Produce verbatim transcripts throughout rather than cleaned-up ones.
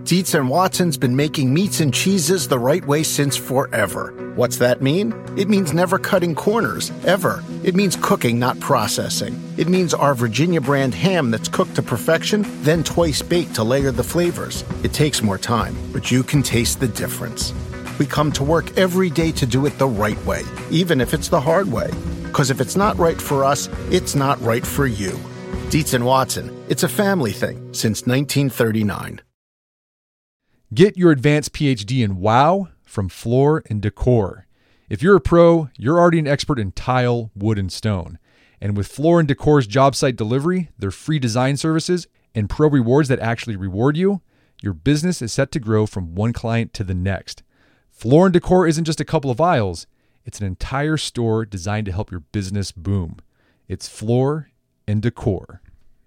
Dietz and Watson's been making meats and cheeses the right way since forever. What's that mean? It means never cutting corners, ever. It means cooking, not processing. It means our Virginia brand ham that's cooked to perfection, then twice baked to layer the flavors. It takes more time, but you can taste the difference. We come to work every day to do it the right way, even if it's the hard way. Because if it's not right for us, it's not right for you. Dietz and Watson, it's a family thing since nineteen thirty-nine. Get your advanced P H D in WOW from Floor and Decor. If you're a pro, you're already an expert in tile, wood, and stone. And with Floor and Decor's job site delivery, their free design services, and pro rewards that actually reward you, your business is set to grow from one client to the next. Floor and Decor isn't just a couple of aisles. It's an entire store designed to help your business boom. It's Floor and Decor.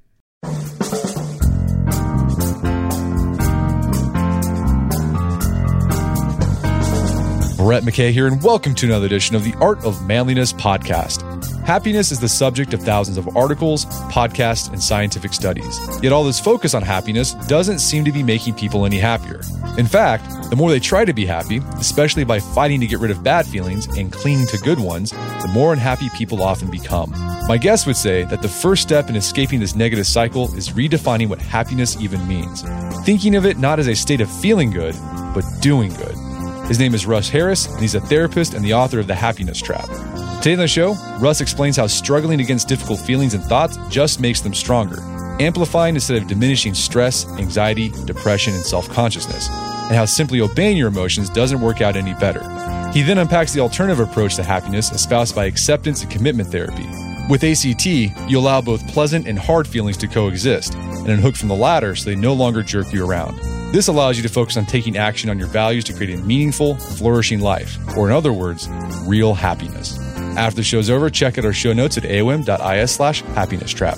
Brett McKay here, and welcome to another edition of the Art of Manliness podcast. Happiness is the subject of thousands of articles, podcasts, and scientific studies. Yet all this focus on happiness doesn't seem to be making people any happier. In fact, the more they try to be happy, especially by fighting to get rid of bad feelings and clinging to good ones, the more unhappy people often become. My guest would say that the first step in escaping this negative cycle is redefining what happiness even means. Thinking of it not as a state of feeling good, but doing good. His name is Russ Harris, and he's a therapist and the author of The Happiness Trap. Today on the show, Russ explains how struggling against difficult feelings and thoughts just makes them stronger, amplifying instead of diminishing stress, anxiety, depression, and self-consciousness, and how simply obeying your emotions doesn't work out any better. He then unpacks the alternative approach to happiness espoused by acceptance and commitment therapy. With A C T, you allow both pleasant and hard feelings to coexist, and unhook from the latter so they no longer jerk you around. This allows you to focus on taking action on your values to create a meaningful, flourishing life, or in other words, real happiness. After the show's over, check out our show notes at aom.is slash happiness trap.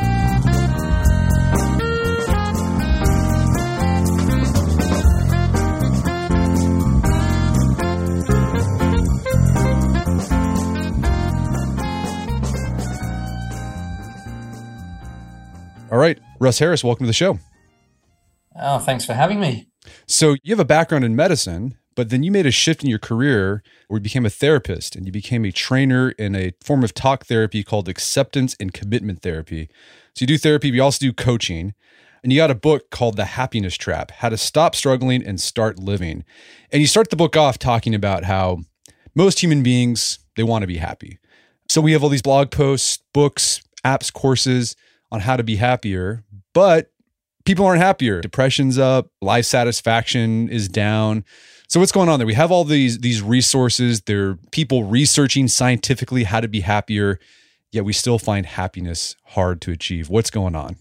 All right, Russ Harris, welcome to the show. Oh, thanks for having me. So you have a background in medicine, but then you made a shift in your career where you became a therapist and you became a trainer in a form of talk therapy called acceptance and commitment therapy. So you do therapy, but you also do coaching. And you got a book called The Happiness Trap, How to Stop Struggling and Start Living. And you start the book off talking about how most human beings, they want to be happy. So we have all these blog posts, books, apps, courses on how to be happier, but people aren't happier. Depression's up, life satisfaction is down. So what's going on there? We have all these these resources. There are people researching scientifically how to be happier, yet we still find happiness hard to achieve. What's going on?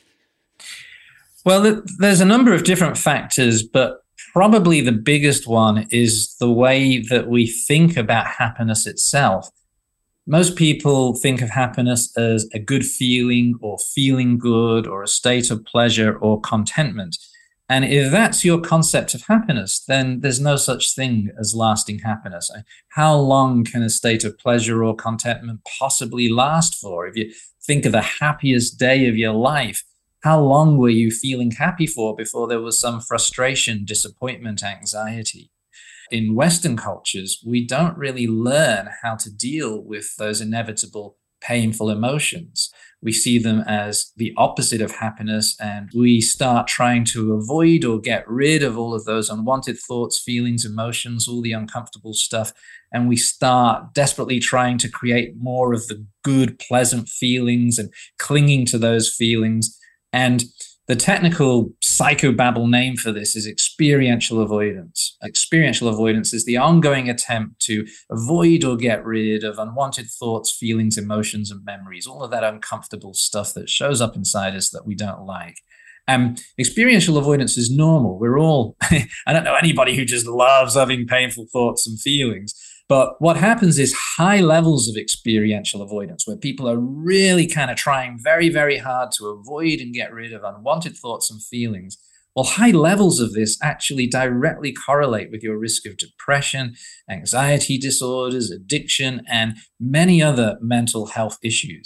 Well, there's a number of different factors, but probably the biggest one is the way that we think about happiness itself. Most people think of happiness as a good feeling or feeling good or a state of pleasure or contentment. And if that's your concept of happiness, then there's no such thing as lasting happiness. How long can a state of pleasure or contentment possibly last for? If you think of the happiest day of your life, how long were you feeling happy for before there was some frustration, disappointment, anxiety? In Western cultures, we don't really learn how to deal with those inevitable, painful emotions. We see them as the opposite of happiness, and we start trying to avoid or get rid of all of those unwanted thoughts, feelings, emotions, all the uncomfortable stuff. And we start desperately trying to create more of the good, pleasant feelings and clinging to those feelings. And the technical psychobabble name for this is experiential avoidance. Experiential avoidance is the ongoing attempt to avoid or get rid of unwanted thoughts, feelings, emotions, and memories, all of that uncomfortable stuff that shows up inside us that we don't like. Um, experiential avoidance is normal. We're all, I don't know anybody who just loves having painful thoughts and feelings. But what happens is high levels of experiential avoidance, where people are really kind of trying very, very hard to avoid and get rid of unwanted thoughts and feelings. Well, high levels of this actually directly correlate with your risk of depression, anxiety disorders, addiction, and many other mental health issues.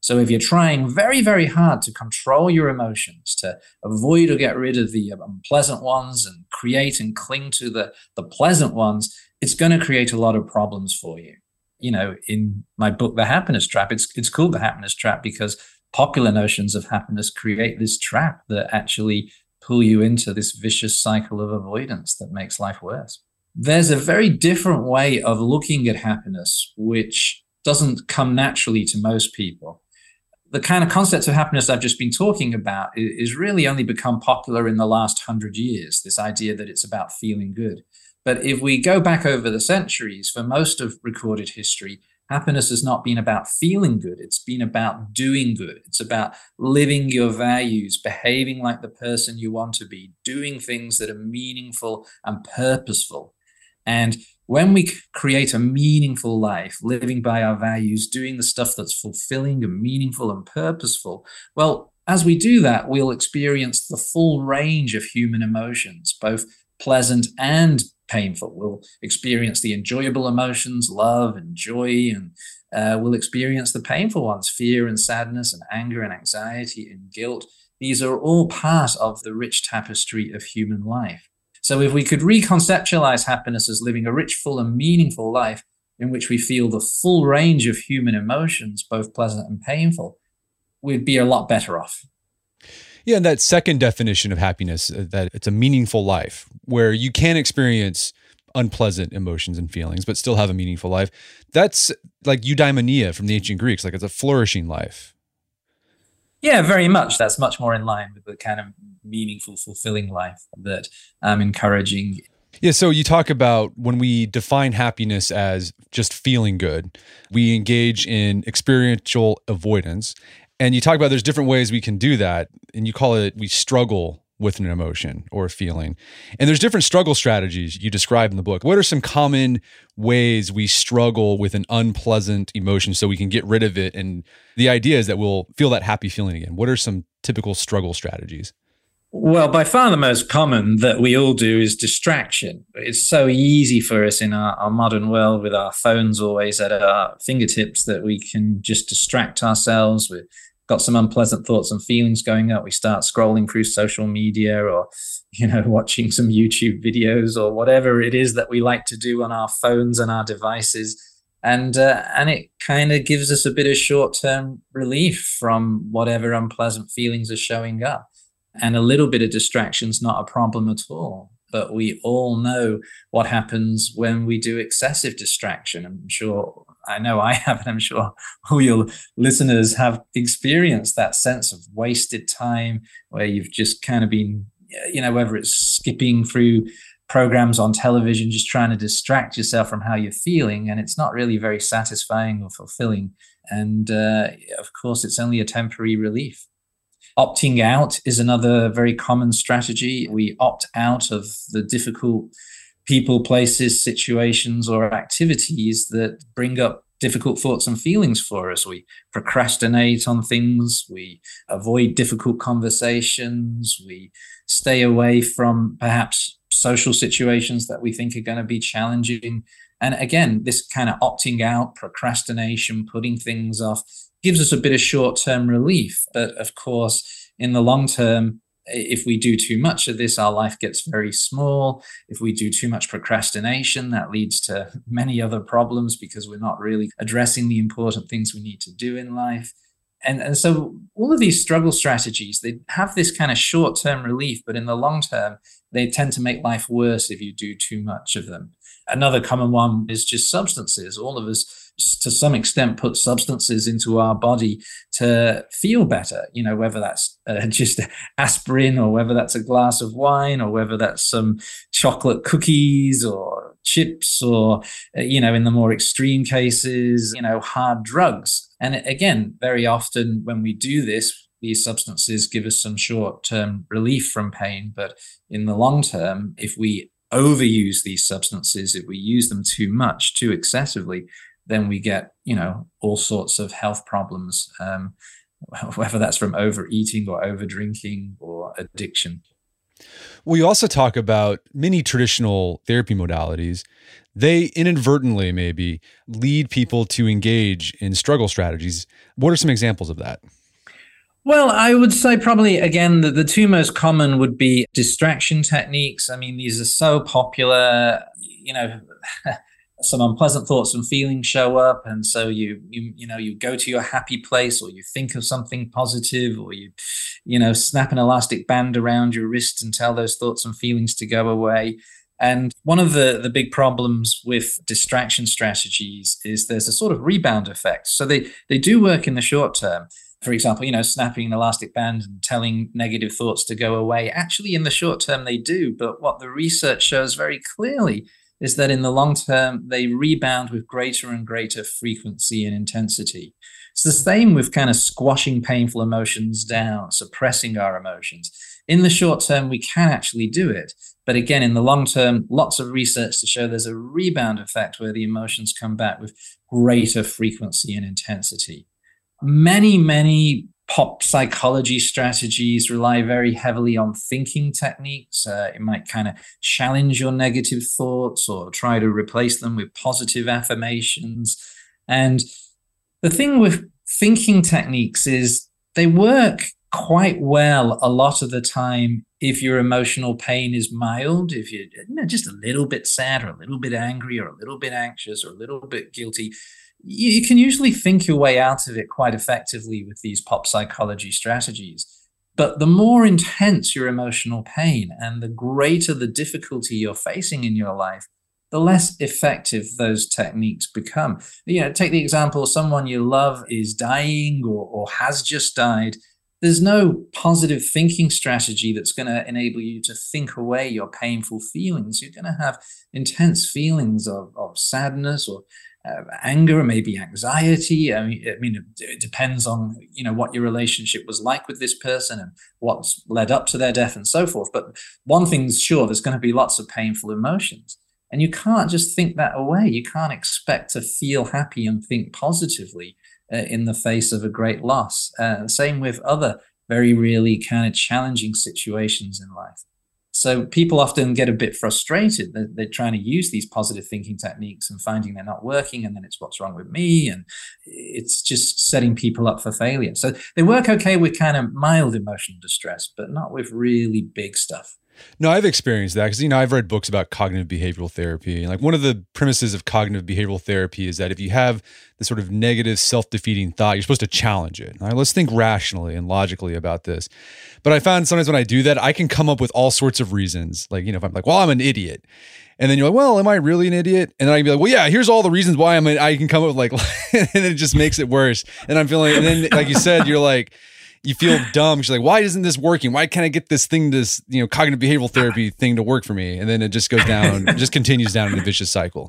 So if you're trying very, very hard to control your emotions, to avoid or get rid of the unpleasant ones and create and cling to the, the pleasant ones, it's going to create a lot of problems for you. You know, in my book, The Happiness Trap, it's it's called The Happiness Trap because popular notions of happiness create this trap that actually pull you into this vicious cycle of avoidance that makes life worse. There's a very different way of looking at happiness, which doesn't come naturally to most people. The kind of concept of happiness I've just been talking about is really only become popular in the last hundred years, this idea that it's about feeling good. But if we go back over the centuries, for most of recorded history, happiness has not been about feeling good. It's been about doing good. It's about living your values, behaving like the person you want to be, doing things that are meaningful and purposeful. And when we create a meaningful life, living by our values, doing the stuff that's fulfilling and meaningful and purposeful, well, as we do that, we'll experience the full range of human emotions, both pleasant and painful. We'll experience the enjoyable emotions, love and joy, and uh, we'll experience the painful ones, fear and sadness and anger and anxiety and guilt. These are all part of the rich tapestry of human life. So if we could reconceptualize happiness as living a rich, full and meaningful life in which we feel the full range of human emotions, both pleasant and painful, we'd be a lot better off. Yeah, and that second definition of happiness, that it's a meaningful life where you can experience unpleasant emotions and feelings, but still have a meaningful life. That's like eudaimonia from the ancient Greeks, like it's a flourishing life. Yeah, very much. That's much more in line with the kind of meaningful, fulfilling life that I'm encouraging. Yeah, so you talk about when we define happiness as just feeling good, we engage in experiential avoidance. And you talk about there's different ways we can do that, and you call it we struggle with an emotion or a feeling. And there's different struggle strategies you describe in the book. What are some common ways we struggle with an unpleasant emotion so we can get rid of it? And the idea is that we'll feel that happy feeling again. What are some typical struggle strategies? Well, by far the most common that we all do is distraction. It's so easy for us in our, our modern world with our phones always at our fingertips that we can just distract ourselves. We've got some unpleasant thoughts and feelings going up. We start scrolling through social media or, you know, watching some YouTube videos or whatever it is that we like to do on our phones and our devices. And uh, and it kind of gives us a bit of short-term relief from whatever unpleasant feelings are showing up. And a little bit of distraction is not a problem at all. But we all know what happens when we do excessive distraction. I'm sure, I know I have, and I'm sure all your listeners have experienced that sense of wasted time where you've just kind of been, you know, whether it's skipping through programs on television, just trying to distract yourself from how you're feeling. And it's not really very satisfying or fulfilling. And uh, of course, it's only a temporary relief. Opting out is another very common strategy. We opt out of the difficult people, places, situations, or activities that bring up difficult thoughts and feelings for us. We procrastinate on things. We avoid difficult conversations. We stay away from perhaps social situations that we think are going to be challenging. And again, this kind of opting out, procrastination, putting things off, gives us a bit of short-term relief. But of course, in the long term, if we do too much of this, our life gets very small. If we do too much procrastination, that leads to many other problems because we're not really addressing the important things we need to do in life. And, and so all of these struggle strategies, they have this kind of short-term relief, but in the long term, they tend to make life worse if you do too much of them. Another common one is just substances. All of us, to some extent, put substances into our body to feel better, you know, whether that's uh, just aspirin or whether that's a glass of wine or whether that's some chocolate cookies or chips or, uh, you know, in the more extreme cases, you know, hard drugs. And again, very often when we do this, these substances give us some short-term relief from pain. But in the long term, if we overuse these substances, if we use them too much, too excessively, then we get, you know, all sorts of health problems, um, whether that's from overeating or over drinking or addiction. We also talk about many traditional therapy modalities. They inadvertently maybe lead people to engage in struggle strategies. What are some examples of that? Well, I would say probably, again, the, the two most common would be distraction techniques. I mean, these are so popular, you know, some unpleasant thoughts and feelings show up. And so you, you, you know, you go to your happy place, or you think of something positive, or you, you know, snap an elastic band around your wrist and tell those thoughts and feelings to go away. And one of the, the big problems with distraction strategies is there's a sort of rebound effect. So they, they do work in the short term. For example, you know, snapping an elastic band and telling negative thoughts to go away. Actually, in the short term, they do. But what the research shows very clearly is that in the long term, they rebound with greater and greater frequency and intensity. It's the same with kind of squashing painful emotions down, suppressing our emotions. In the short term, we can actually do it. But again, in the long term, lots of research to show there's a rebound effect where the emotions come back with greater frequency and intensity. Many, many pop psychology strategies rely very heavily on thinking techniques. Uh, it might kind of challenge your negative thoughts or try to replace them with positive affirmations. And the thing with thinking techniques is they work quite well a lot of the time if your emotional pain is mild, if you're, you know, just a little bit sad or a little bit angry or a little bit anxious or a little bit guilty. You, you can usually think your way out of it quite effectively with these pop psychology strategies. But the more intense your emotional pain and the greater the difficulty you're facing in your life, the less effective those techniques become. You know, take the example of someone you love is dying or, or has just died. There's no positive thinking strategy that's going to enable you to think away your painful feelings. You're going to have intense feelings of, of sadness or uh, anger, or maybe anxiety. I mean, I mean, it depends on, you know, what your relationship was like with this person and what's led up to their death and so forth. But one thing's sure, there's going to be lots of painful emotions. And you can't just think that away. You can't expect to feel happy and think positively uh, in the face of a great loss. Uh, same with other very really kind of challenging situations in life. So people often get a bit frustrated. They're, they're trying to use these positive thinking techniques and finding they're not working, and then it's what's wrong with me, and it's just setting people up for failure. So they work okay with kind of mild emotional distress, but not with really big stuff. No, I've experienced that because, you know, I've read books about cognitive behavioral therapy. And like one of the premises of cognitive behavioral therapy is that if you have this sort of negative self-defeating thought, you're supposed to challenge it. All right, let's think rationally and logically about this. But I found sometimes when I do that, I can come up with all sorts of reasons. Like, you know, if I'm like, well, I'm an idiot. And then you're like, well, am I really an idiot? And then I can be like, well, yeah, here's all the reasons why I'm an, I can come up with like, and it just makes it worse. And I'm feeling, and then like you said, you're like, you feel dumb. She's like, why isn't this working? Why can't I get this thing, this, you know, cognitive behavioral therapy thing to work for me? And then it just goes down, it just continues down in a vicious cycle.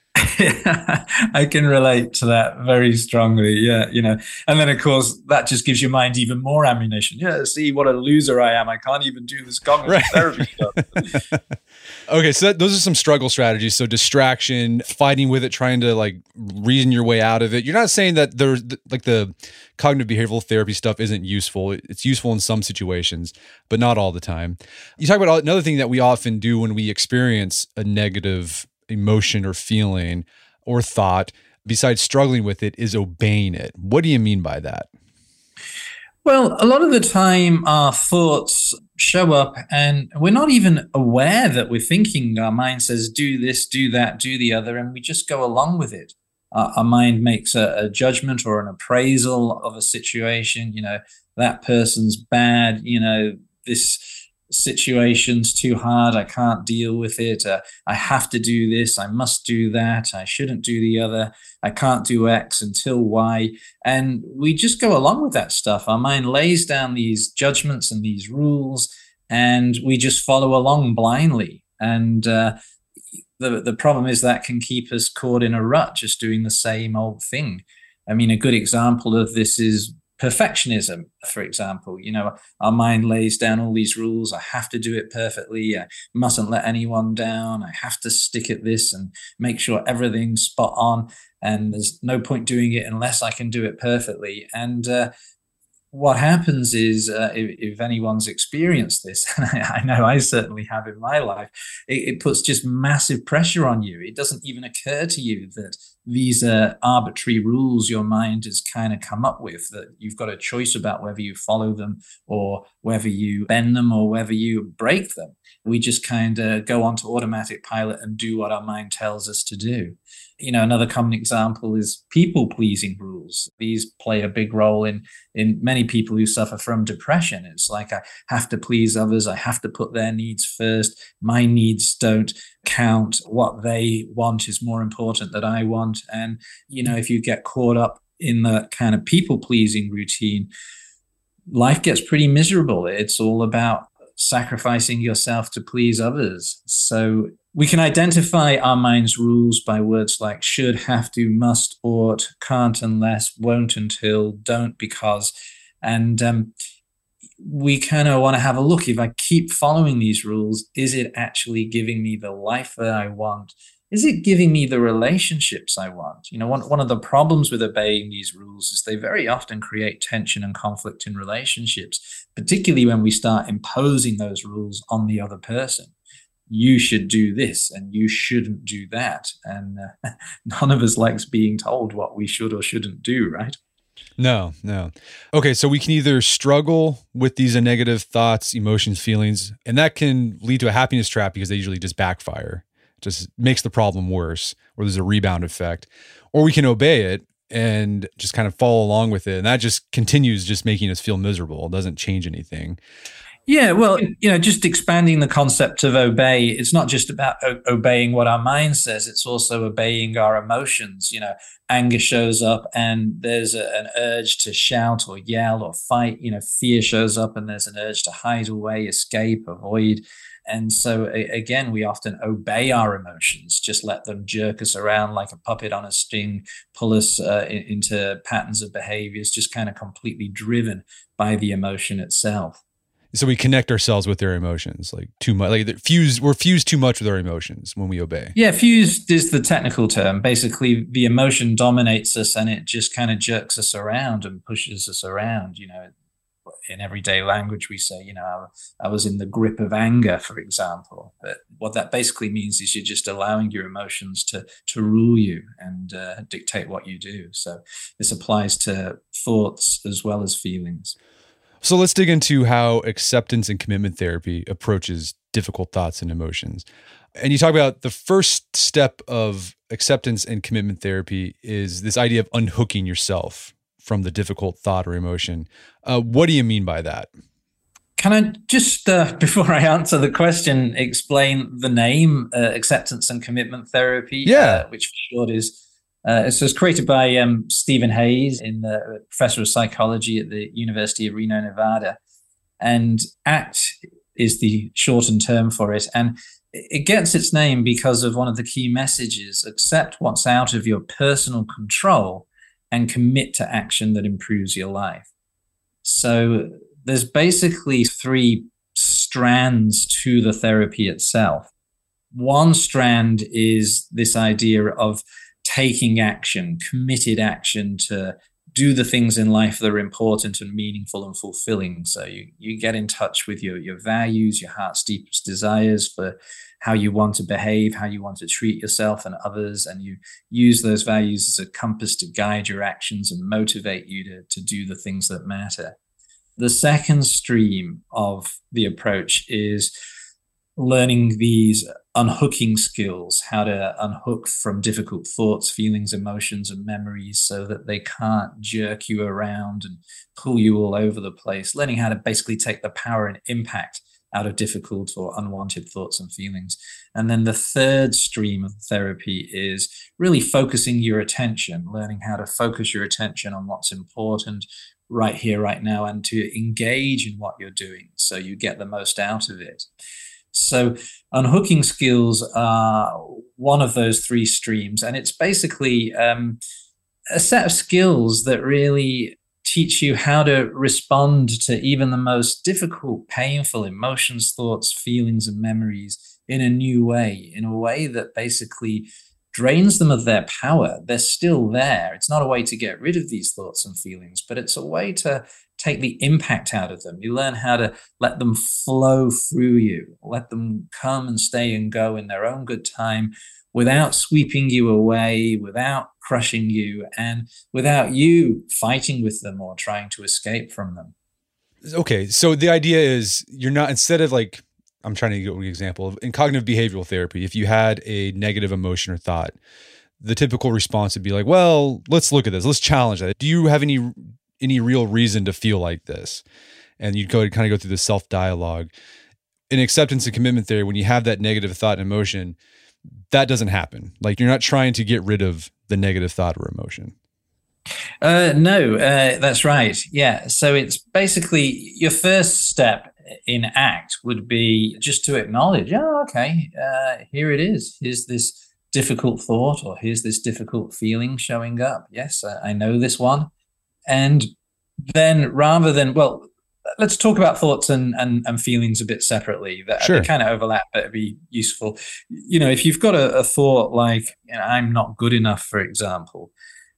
I can relate to that very strongly. Yeah. You know, and then of course that just gives your mind even more ammunition. Yeah. See what a loser I am. I can't even do this cognitive right. therapy stuff. Okay. So that, those are some struggle strategies. So distraction, fighting with it, trying to like reason your way out of it. You're not saying that there's like the cognitive behavioral therapy stuff isn't useful. It's useful in some situations, but not all the time. You talk about another thing that we often do when we experience a negative emotion or feeling or thought, besides struggling with it, is obeying it. What do you mean by that? Well, a lot of the time our thoughts show up and we're not even aware that we're thinking. Our mind says, do this, do that, do the other, and we just go along with it. Uh, our mind makes a, a judgment or an appraisal of a situation. You know, that person's bad, you know, this situation's too hard, I can't deal with it, uh, I have to do this, I must do that, I shouldn't do the other, I can't do X until Y. And we just go along with that stuff. Our mind lays down these judgments and these rules, and we just follow along blindly. And uh, the, the problem is that can keep us caught in a rut, just doing the same old thing. I mean, a good example of this is perfectionism, for example. You know, our mind lays down all these rules. I have to do it perfectly. I mustn't let anyone down. I have to stick at this and make sure everything's spot on. And there's no point doing it unless I can do it perfectly. And uh, what happens is, uh, if, if anyone's experienced this, and I, I know I certainly have in my life, it, it puts just massive pressure on you. It doesn't even occur to you that these are arbitrary rules your mind has kind of come up with, that you've got a choice about whether you follow them or whether you bend them or whether you break them. We just kind of go onto automatic pilot and do what our mind tells us to do. You know, another common example is people-pleasing rules. These play a big role in, in many people who suffer from depression. It's like, I have to please others. I have to put their needs first. My needs don't count. What they want is more important than I want. And, you know, if you get caught up in the kind of people-pleasing routine, life gets pretty miserable. It's all about sacrificing yourself to please others. So we can identify our mind's rules by words like should, have to, must, ought, can't unless, won't until, don't because. And um, we kind of want to have a look. If I keep following these rules, is it actually giving me the life that I want? Is it giving me the relationships I want? You know, one, one of the problems with obeying these rules is they very often create tension and conflict in relationships, particularly when we start imposing those rules on the other person. You should do this and you shouldn't do that. And uh, none of us likes being told what we should or shouldn't do, right? No, no. Okay, so we can either struggle with these negative thoughts, emotions, feelings, and that can lead to a happiness trap because they usually just backfire. Just makes the problem worse, or there's a rebound effect, or we can obey it and just kind of follow along with it. And that just continues just making us feel miserable. It doesn't change anything. Yeah, well, you know, just expanding the concept of obey, it's not just about o- obeying what our mind says, it's also obeying our emotions. You know, anger shows up and there's a, an urge to shout or yell or fight. You know, fear shows up and there's an urge to hide away, escape, avoid. And so, again, we often obey our emotions, just let them jerk us around like a puppet on a string, pull us uh, into patterns of behaviors, just kind of completely driven by the emotion itself. So we connect ourselves with their emotions, like too much, like fuse, we're fused too much with our emotions when we obey. Yeah, fused is the technical term. Basically, the emotion dominates us and it just kind of jerks us around and pushes us around, you know. In everyday language, we say, you know, I, I was in the grip of anger, for example. But what that basically means is you're just allowing your emotions to to rule you and uh, dictate what you do. So this applies to thoughts as well as feelings. So let's dig into how acceptance and commitment therapy approaches difficult thoughts and emotions. And you talk about the first step of acceptance and commitment therapy is this idea of unhooking yourself from the difficult thought or emotion. Uh, what do you mean by that? Can I just, uh, before I answer the question, explain the name, uh, acceptance and commitment therapy? Yeah. Uh, which for short is, uh, it was created by um, Stephen Hayes, in the professor of psychology at the University of Reno, Nevada. And ACT is the shortened term for it. And it gets its name because of one of the key messages: accept what's out of your personal control and commit to action that improves your life. So there's basically three strands to the therapy itself. One strand is this idea of taking action, committed action to do the things in life that are important and meaningful and fulfilling. So you, you get in touch with your, your values, your heart's deepest desires for how you want to behave, how you want to treat yourself and others, and you use those values as a compass to guide your actions and motivate you to, to do the things that matter. The second stream of the approach is learning these unhooking skills, how to unhook from difficult thoughts, feelings, emotions, and memories so that they can't jerk you around and pull you all over the place. Learning how to basically take the power and impact out of difficult or unwanted thoughts and feelings. And then the third stream of therapy is really focusing your attention, learning how to focus your attention on what's important right here, right now, and to engage in what you're doing so you get the most out of it. So unhooking skills are one of those three streams, and it's basically um, a set of skills that really teach you how to respond to even the most difficult, painful emotions, thoughts, feelings, and memories in a new way, in a way that basically drains them of their power. They're still there. It's not a way to get rid of these thoughts and feelings, but it's a way to take the impact out of them. You learn how to let them flow through you, let them come and stay and go in their own good time without sweeping you away, without crushing you, and without you fighting with them or trying to escape from them. Okay. So the idea is you're not, instead of like, I'm trying to give an example in cognitive behavioral therapy, if you had a negative emotion or thought, the typical response would be like, well, let's look at this. Let's challenge that. Do you have any any real reason to feel like this? And you'd go kind of go through the self-dialogue. In acceptance and commitment theory, when you have that negative thought and emotion, that doesn't happen. Like you're not trying to get rid of the negative thought or emotion. Uh, no, uh, that's right. Yeah. So it's basically your first step in ACT would be just to acknowledge, oh, okay, uh, here it is. Here's this difficult thought, or here's this difficult feeling showing up. Yes, I, I know this one. And then rather than, well, let's talk about thoughts and, and, and feelings a bit separately. That sure. They kind of overlap, but it'd be useful. You know, if you've got a, a thought like, you know, I'm not good enough, for example,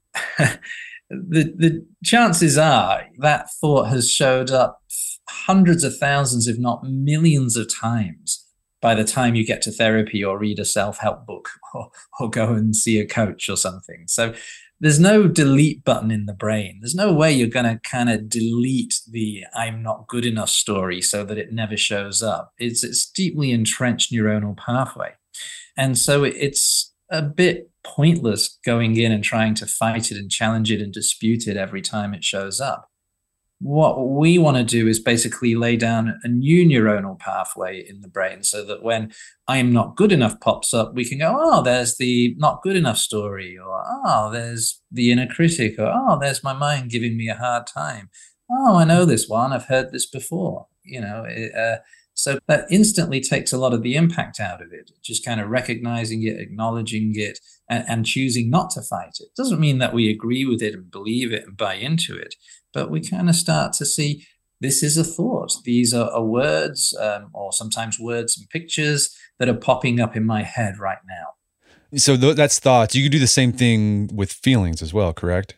the the chances are that thought has showed up hundreds of thousands, if not millions of times by the time you get to therapy or read a self-help book or, or go and see a coach or something. So there's no delete button in the brain. There's no way you're going to kind of delete the I'm not good enough story so that it never shows up. It's it's deeply entrenched neuronal pathway. And so it's a bit pointless going in and trying to fight it and challenge it and dispute it every time it shows up. What we want to do is basically lay down a new neuronal pathway in the brain so that when I'm not good enough pops up, we can go, oh, there's the not good enough story, or oh, there's the inner critic, or oh, there's my mind giving me a hard time. Oh, I know this one. I've heard this before. You know, it, uh, so that instantly takes a lot of the impact out of it, just kind of recognizing it, acknowledging it, and, and choosing not to fight it. Doesn't mean that we agree with it and believe it and buy into it, but we kind of start to see this is a thought. These are, are words, um, or sometimes words and pictures that are popping up in my head right now. So th- that's thoughts. You can do the same thing with feelings as well, correct?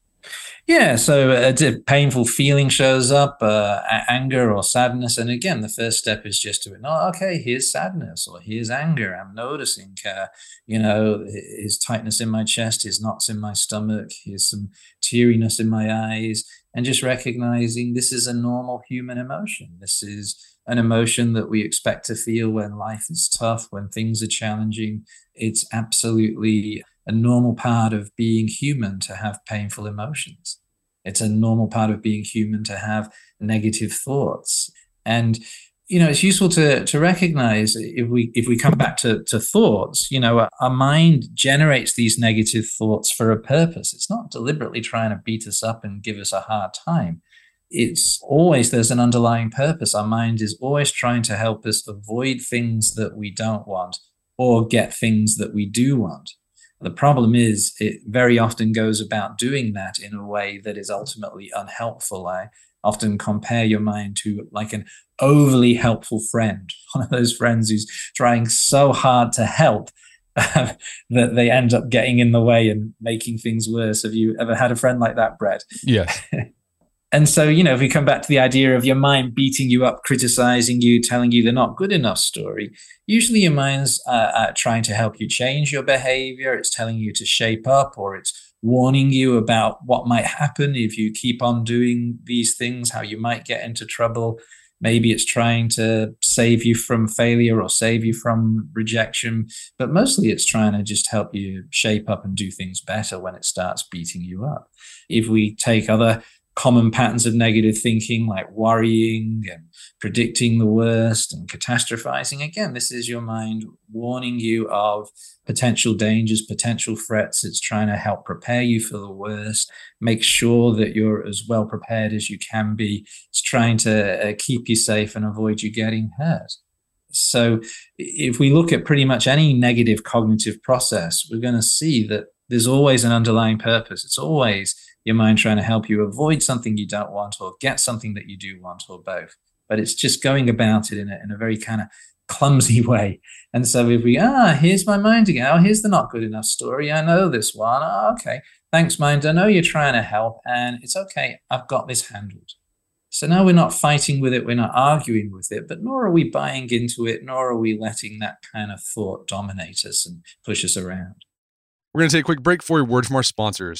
Yeah, so a painful feeling shows up, uh, anger or sadness. And again, the first step is just to acknowledge, okay, here's sadness or here's anger. I'm noticing, uh, you know, his tightness in my chest, his knots in my stomach, here's some teariness in my eyes, and just recognizing this is a normal human emotion. This is an emotion that we expect to feel when life is tough, when things are challenging. It's absolutely a normal part of being human to have painful emotions. It's a normal part of being human to have negative thoughts. And, you know, it's useful to to recognize if we if we come back to, to thoughts, you know, our mind generates these negative thoughts for a purpose. It's not deliberately trying to beat us up and give us a hard time. It's always, there's an underlying purpose. Our mind is always trying to help us avoid things that we don't want or get things that we do want. The problem is it very often goes about doing that in a way that is ultimately unhelpful. I often compare your mind to like an overly helpful friend, one of those friends who's trying so hard to help uh, that they end up getting in the way and making things worse. Have you ever had a friend like that, Brett? Yes. And so, you know, if we come back to the idea of your mind beating you up, criticizing you, telling you they're not good enough story, usually your mind's uh, uh, trying to help you change your behavior. It's telling you to shape up, or it's warning you about what might happen if you keep on doing these things, how you might get into trouble. Maybe it's trying to save you from failure or save you from rejection, but mostly it's trying to just help you shape up and do things better when it starts beating you up. If we take other common patterns of negative thinking like worrying and predicting the worst and catastrophizing, again, this is your mind warning you of potential dangers, potential threats. It's trying to help prepare you for the worst, make sure that you're as well prepared as you can be. It's trying to uh, keep you safe and avoid you getting hurt. So if we look at pretty much any negative cognitive process, we're going to see that there's always an underlying purpose. It's always your mind trying to help you avoid something you don't want or get something that you do want, or both. But it's just going about it in a, in a very kind of clumsy way. And so if we, ah, here's my mind again. Oh, here's the not good enough story. I know this one. Oh, okay. Thanks, mind. I know you're trying to help, and it's okay. I've got this handled. So now we're not fighting with it, we're not arguing with it, but nor are we buying into it, nor are we letting that kind of thought dominate us and push us around. We're going to take a quick break for a word from our sponsors.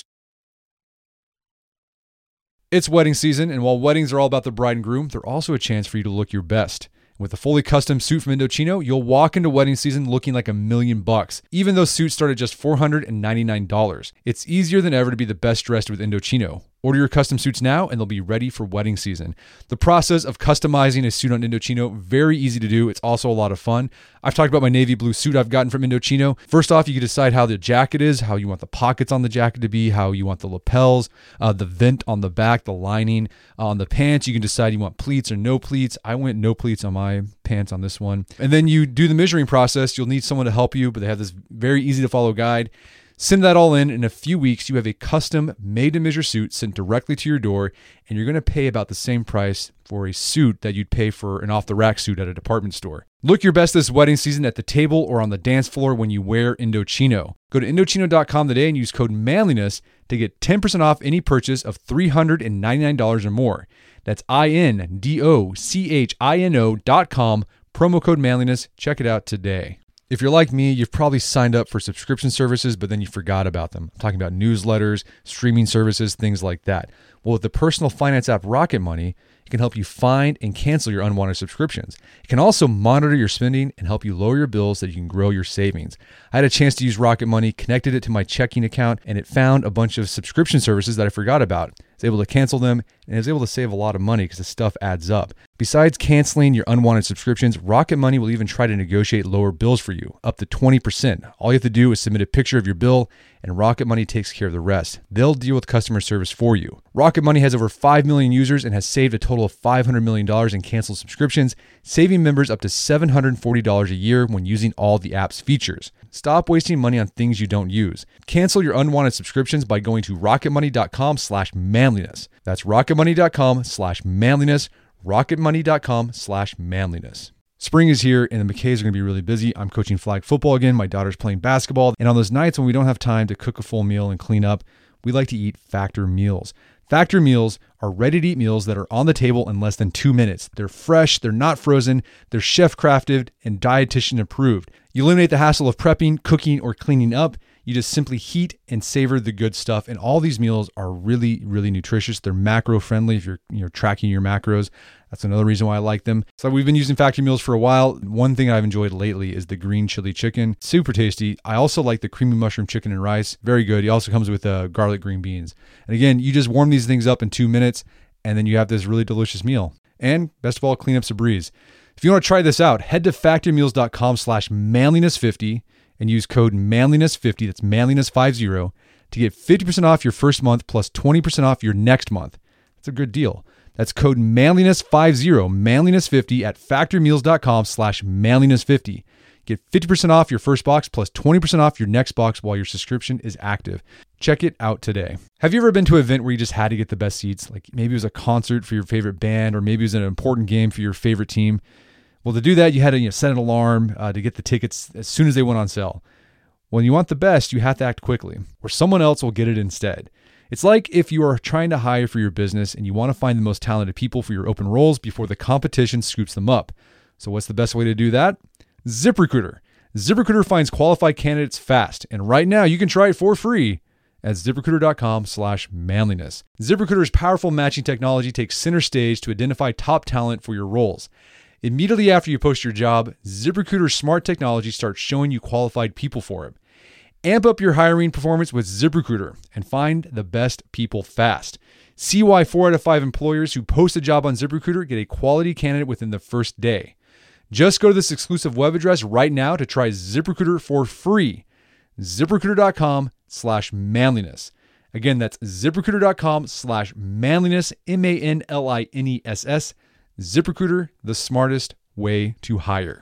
It's wedding season, and while weddings are all about the bride and groom, they're also a chance for you to look your best. With a fully custom suit from Indochino, you'll walk into wedding season looking like a million bucks, even though suits start at just four hundred ninety-nine dollars. It's easier than ever to be the best dressed with Indochino. Order your custom suits now and they'll be ready for wedding season. The process of customizing a suit on Indochino, very easy to do. It's also a lot of fun. I've talked about my navy blue suit I've gotten from Indochino. First off, you can decide how the jacket is, how you want the pockets on the jacket to be, how you want the lapels, uh, the vent on the back, the lining. Uh, on the pants, you can decide you want pleats or no pleats. I went no pleats on my pants on this one. And then you do the measuring process. You'll need someone to help you, but they have this very easy to follow guide. Send that all in. In a few weeks, you have a custom made-to-measure suit sent directly to your door, and you're going to pay about the same price for a suit that you'd pay for an off-the-rack suit at a department store. Look your best this wedding season at the table or on the dance floor when you wear Indochino. Go to Indochino dot com today and use code manliness to get ten percent off any purchase of three hundred ninety-nine dollars or more. That's I N D O C H I N O dot com, promo code manliness. Check it out today. If you're like me, you've probably signed up for subscription services, but then you forgot about them. I'm talking about newsletters, streaming services, things like that. Well, with the personal finance app Rocket Money, it can help you find and cancel your unwanted subscriptions. It can also monitor your spending and help you lower your bills so that you can grow your savings. I had a chance to use Rocket Money, connected it to my checking account, and it found a bunch of subscription services that I forgot about. I was able to cancel them, and I was able to save a lot of money because the stuff adds up. Besides canceling your unwanted subscriptions, Rocket Money will even try to negotiate lower bills for you, up to twenty percent. All you have to do is submit a picture of your bill, and Rocket Money takes care of the rest. They'll deal with customer service for you. Rocket Money has over five million users and has saved a total of five hundred million dollars in canceled subscriptions, saving members up to seven hundred forty dollars a year when using all the app's features. Stop wasting money on things you don't use. Cancel your unwanted subscriptions by going to rocketmoney.com slash manliness. That's rocketmoney.com slash manliness. rocketmoney.com slash manliness. Spring is here and the McKays are going to be really busy. I'm coaching flag football again. My daughter's playing basketball. And on those nights when we don't have time to cook a full meal and clean up, we like to eat Factor meals. Factor meals are ready-to-eat meals that are on the table in less than two minutes. They're fresh, they're not frozen, they're chef-crafted and dietitian approved. You eliminate the hassle of prepping, cooking, or cleaning up. You just simply heat and savor the good stuff. And all these meals are really, really nutritious. They're macro friendly if you're you're tracking your macros. That's another reason why I like them. So we've been using Factor meals for a while. One thing I've enjoyed lately is the green chili chicken. Super tasty. I also like the creamy mushroom chicken and rice. Very good. It also comes with uh, garlic green beans. And again, you just warm these things up in two minutes and then you have this really delicious meal. And best of all, cleanup's a breeze. If you want to try this out, head to factormeals.com slash manliness50 and use code manliness fifty, that's manliness fifty, to get fifty percent off your first month plus twenty percent off your next month. That's a good deal. That's code manliness fifty, manliness fifty at factormeals.com slash manliness fifty. Get fifty percent off your first box plus twenty percent off your next box while your subscription is active. Check it out today. Have you ever been to an event where you just had to get the best seats? Like maybe it was a concert for your favorite band, or maybe it was an important game for your favorite team. Well, to do that, you had to you know, set an alarm uh, to get the tickets as soon as they went on sale. When you want the best, you have to act quickly, or someone else will get it instead. It's like if you are trying to hire for your business and you want to find the most talented people for your open roles before the competition scoops them up. So what's the best way to do that? ZipRecruiter. ZipRecruiter finds qualified candidates fast, and right now you can try it for free at ZipRecruiter.com slash manliness. ZipRecruiter's powerful matching technology takes center stage to identify top talent for your roles. Immediately after you post your job, ZipRecruiter's smart technology starts showing you qualified people for it. Amp up your hiring performance with ZipRecruiter and find the best people fast. See why four out of five employers who post a job on ZipRecruiter get a quality candidate within the first day. Just go to this exclusive web address right now to try ZipRecruiter for free. ZipRecruiter.com slash manliness. Again, that's ZipRecruiter.com slash manliness, M A N L I N E S S. ZipRecruiter, the smartest way to hire.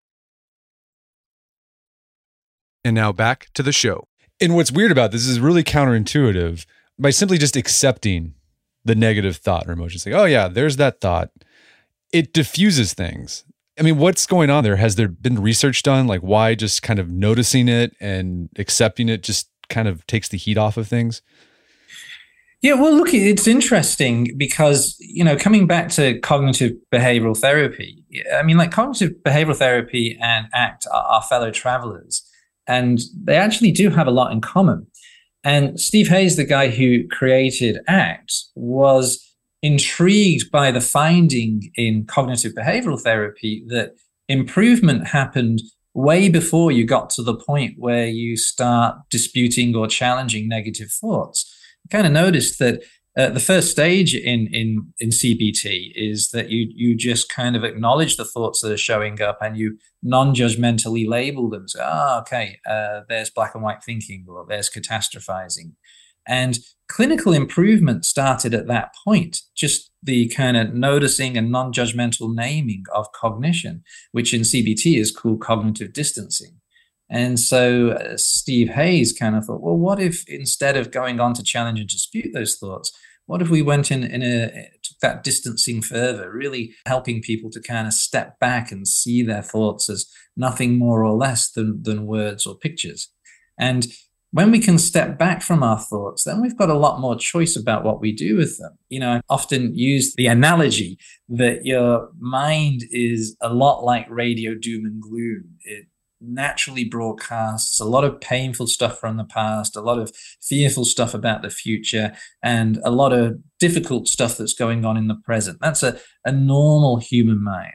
And now back to the show. And what's weird about this is really counterintuitive. By simply just accepting the negative thought or emotion, saying, oh yeah, there's that thought, it diffuses things. I mean, what's going on there? Has there been research done? Like why just kind of noticing it and accepting it just kind of takes the heat off of things? Yeah, well, look, it's interesting because, you know, coming back to cognitive behavioral therapy, I mean, like cognitive behavioral therapy and ACT are, are fellow travelers, and they actually do have a lot in common. And Steve Hayes, the guy who created ACT, was intrigued by the finding in cognitive behavioral therapy that improvement happened way before you got to the point where you start disputing or challenging negative thoughts. Kind of noticed that uh, the first stage in in in C B T is that you you just kind of acknowledge the thoughts that are showing up and you non-judgmentally label them. So, ah, okay, uh, there's black and white thinking, or there's catastrophizing, and clinical improvement started at that point. Just the kind of noticing and non-judgmental naming of cognition, which in C B T is called cognitive distancing. And so uh, Steve Hayes kind of thought, well, what if instead of going on to challenge and dispute those thoughts, what if we went in, in a, took that distancing further, really helping people to kind of step back and see their thoughts as nothing more or less than, than words or pictures. And when we can step back from our thoughts, then we've got a lot more choice about what we do with them. You know, I often use the analogy that your mind is a lot like radio doom and gloom. It naturally broadcasts a lot of painful stuff from the past, a lot of fearful stuff about the future, and a lot of difficult stuff that's going on in the present. That's a, a normal human mind.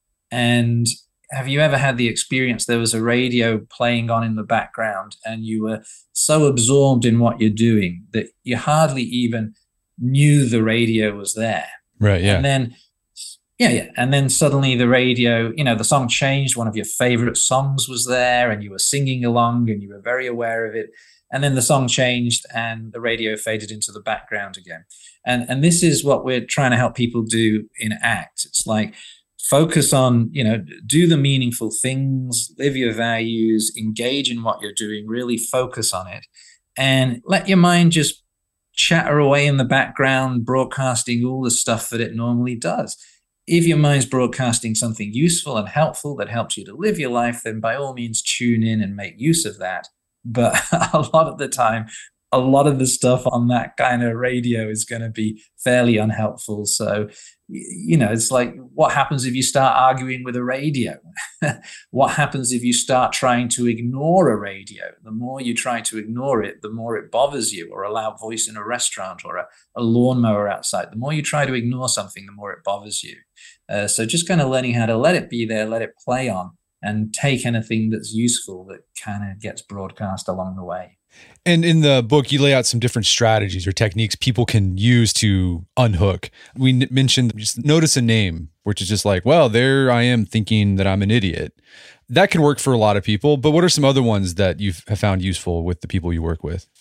And have you ever had the experience there was a radio playing on in the background and you were so absorbed in what you're doing that you hardly even knew the radio was there? Right, yeah. And then Yeah, yeah. And then suddenly the radio, you know, the song changed. One of your favorite songs was there and you were singing along and you were very aware of it. And then the song changed and the radio faded into the background again. And, and this is what we're trying to help people do in ACT. It's like focus on, you know, do the meaningful things, live your values, engage in what you're doing, really focus on it, and let your mind just chatter away in the background, broadcasting all the stuff that it normally does. If your mind's broadcasting something useful and helpful that helps you to live your life, then by all means tune in and make use of that. But a lot of the time, a lot of the stuff on that kind of radio is going to be fairly unhelpful. So, you know, it's like, what happens if you start arguing with a radio? What happens if you start trying to ignore a radio? The more you try to ignore it, the more it bothers you, or a loud voice in a restaurant or a, a lawnmower outside. The more you try to ignore something, the more it bothers you. Uh, so just kind of learning how to let it be there, let it play on, and take anything that's useful that kind of gets broadcast along the way. And in the book, you lay out some different strategies or techniques people can use to unhook. We n- mentioned just notice a name, which is just like, well, there I am thinking that I'm an idiot. That can work for a lot of people, but what are some other ones that you have found useful with the people you work with?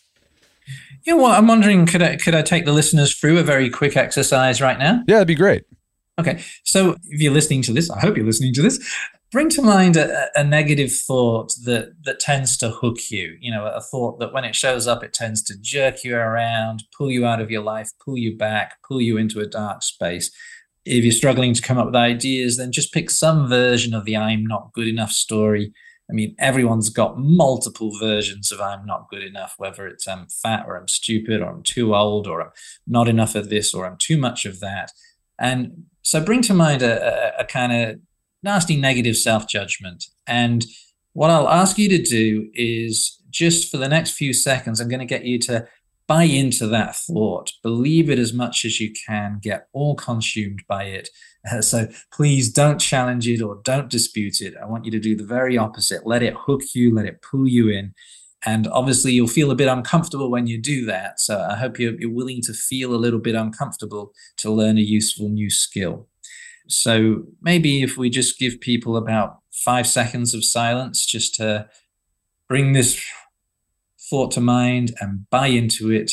Yeah, well, I'm wondering, could I, could I take the listeners through a very quick exercise right now? Yeah, that'd be great. Okay, so if you're listening to this, I hope you're listening to this, bring to mind a, a negative thought that that tends to hook you, you know, a thought that when it shows up, it tends to jerk you around, pull you out of your life, pull you back, pull you into a dark space. If you're struggling to come up with ideas, then just pick some version of the I'm not good enough story. I mean, everyone's got multiple versions of I'm not good enough, whether it's I'm fat or I'm stupid or I'm too old or I'm not enough of this or I'm too much of that. And so bring to mind a, a, a kind of nasty negative self-judgment. And what I'll ask you to do is just for the next few seconds, I'm going to get you to buy into that thought, believe it as much as you can, get all consumed by it. Uh, so please don't challenge it or don't dispute it. I want you to do the very opposite. Let it hook you, let it pull you in. And obviously you'll feel a bit uncomfortable when you do that. So I hope you're, you're willing to feel a little bit uncomfortable to learn a useful new skill. So maybe if we just give people about five seconds of silence just to bring this thought to mind and buy into it.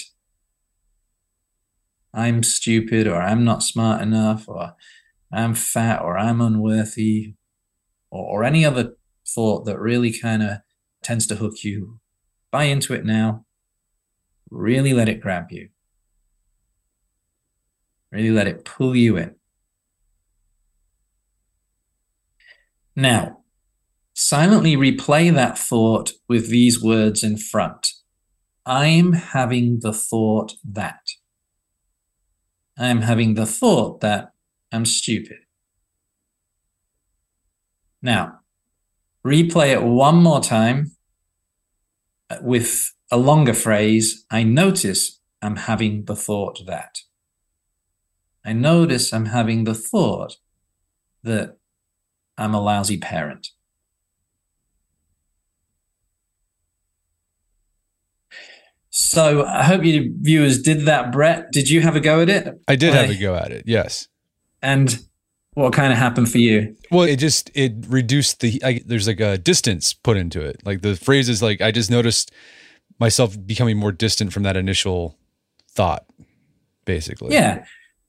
I'm stupid, or I'm not smart enough, or I'm fat, or I'm unworthy, or, or any other thought that really kind of tends to hook you. Buy into it now. Really let it grab you. Really let it pull you in. Now, silently replay that thought with these words in front. I'm having the thought that. I am having the thought that I'm stupid. Now, replay it one more time with a longer phrase. I notice I'm having the thought that. I notice I'm having the thought that I'm a lousy parent. So I hope your viewers did that, Brett. Did you have a go at it? I did Like, have a go at it, yes. And what kind of happened for you? Well, it just, it reduced the, I, there's like a distance put into it. Like the phrase is like, I just noticed myself becoming more distant from that initial thought, basically. Yeah.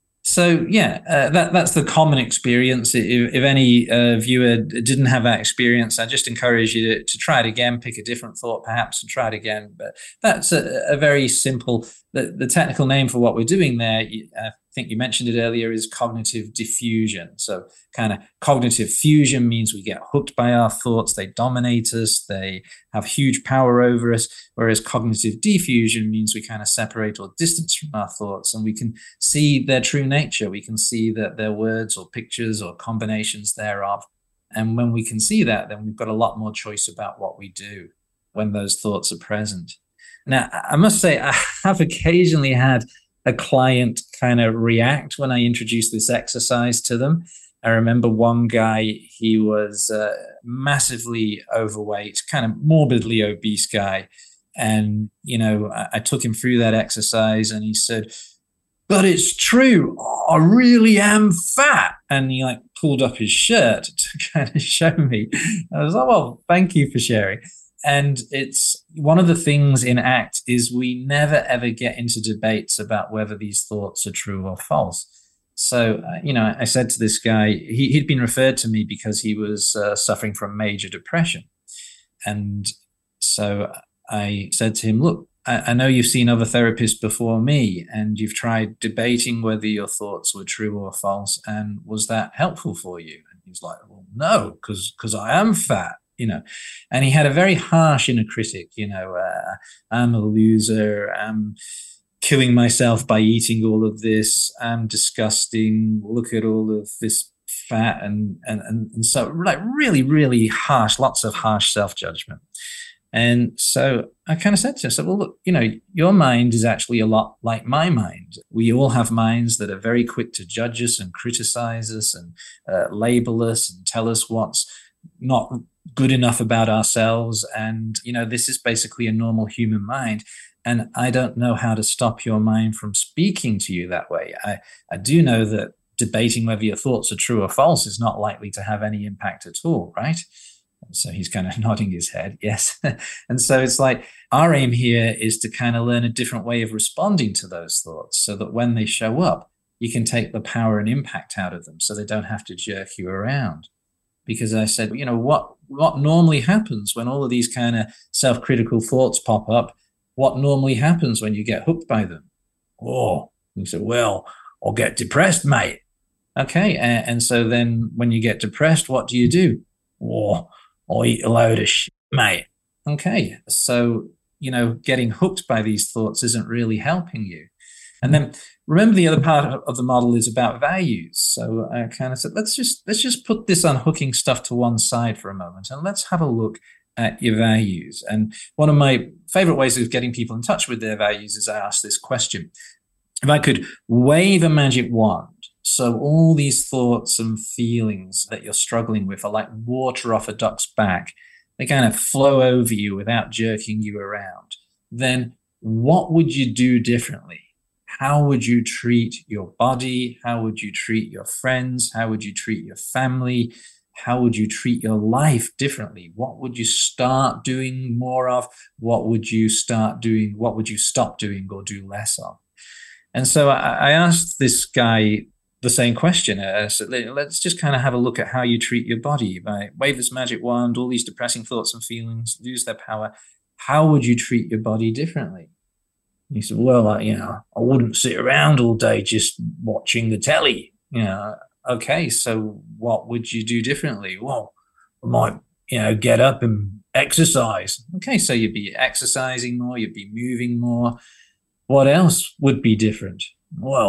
So yeah, uh, that that's the common experience. If, if any uh, viewer didn't have that experience, I just encourage you to, to try it again, pick a different thought perhaps and try it again. But that's a, a very simple, the, the technical name for what we're doing there, I think you mentioned it earlier, is cognitive diffusion. So kind of cognitive fusion means we get hooked by our thoughts, they dominate us, they have huge power over us, whereas cognitive diffusion means we kind of separate or distance from our thoughts and we can see their true nature. We can see that they're words or pictures or combinations thereof. And when we can see that, then we've got a lot more choice about what we do when those thoughts are present. Now, I must say, I have occasionally had a client kind of react when I introduced this exercise to them. I remember one guy, he was uh, massively overweight, kind of morbidly obese guy. And, you know, I, I took him through that exercise and he said, but it's true, I really am fat. And he like pulled up his shirt to kind of show me. I was like, well, thank you for sharing. And it's one of the things in ACT is we never, ever get into debates about whether these thoughts are true or false. So, uh, you know, I said to this guy, he, he'd been referred to me because he was uh, suffering from major depression. And so I said to him, look, I, I know you've seen other therapists before me and you've tried debating whether your thoughts were true or false. And was that helpful for you? And he's like, well, no, because because I am fat. You know, and he had a very harsh inner critic, you know, uh, I'm a loser, I'm killing myself by eating all of this, I'm disgusting, look at all of this fat, and and and, and so like really, really harsh, lots of harsh self-judgment. And so I kind of said to him, so, well, look, you know, your mind is actually a lot like my mind. We all have minds that are very quick to judge us and criticize us and uh, label us and tell us what's not good enough about ourselves. And, you know, this is basically a normal human mind. And I don't know how to stop your mind from speaking to you that way. I, I do know that debating whether your thoughts are true or false is not likely to have any impact at all, right? And so he's kind of nodding his head, yes. And so it's like our aim here is to kind of learn a different way of responding to those thoughts so that when they show up, you can take the power and impact out of them so they don't have to jerk you around. Because I said, you know, what what normally happens when all of these kind of self-critical thoughts pop up? What normally happens when you get hooked by them? Oh, he said, well, I'll get depressed, mate. Okay, and, and so then when you get depressed, what do you do? Oh, I'll eat a load of shit, mate. Okay, so, you know, getting hooked by these thoughts isn't really helping you. And then remember, the other part of the model is about values. So I kind of said, let's just let's just put this unhooking stuff to one side for a moment and let's have a look at your values. And one of my favorite ways of getting people in touch with their values is I ask this question. If I could wave a magic wand, so all these thoughts and feelings that you're struggling with are like water off a duck's back, they kind of flow over you without jerking you around, then what would you do differently? How would you treat your body? How would you treat your friends? How would you treat your family? How would you treat your life differently? What would you start doing more of? What would you start doing? What would you stop doing or do less of? And so I, I asked this guy the same question. I said, let's just kind of have a look at how you treat your body. If I wave this magic wand, all these depressing thoughts and feelings lose their power. How would you treat your body differently? He said, well, I, you know, I wouldn't sit around all day just watching the telly. You know, okay, so what would you do differently? Well, I might, you know, get up and exercise. Okay, so you'd be exercising more, you'd be moving more. What else would be different? Well,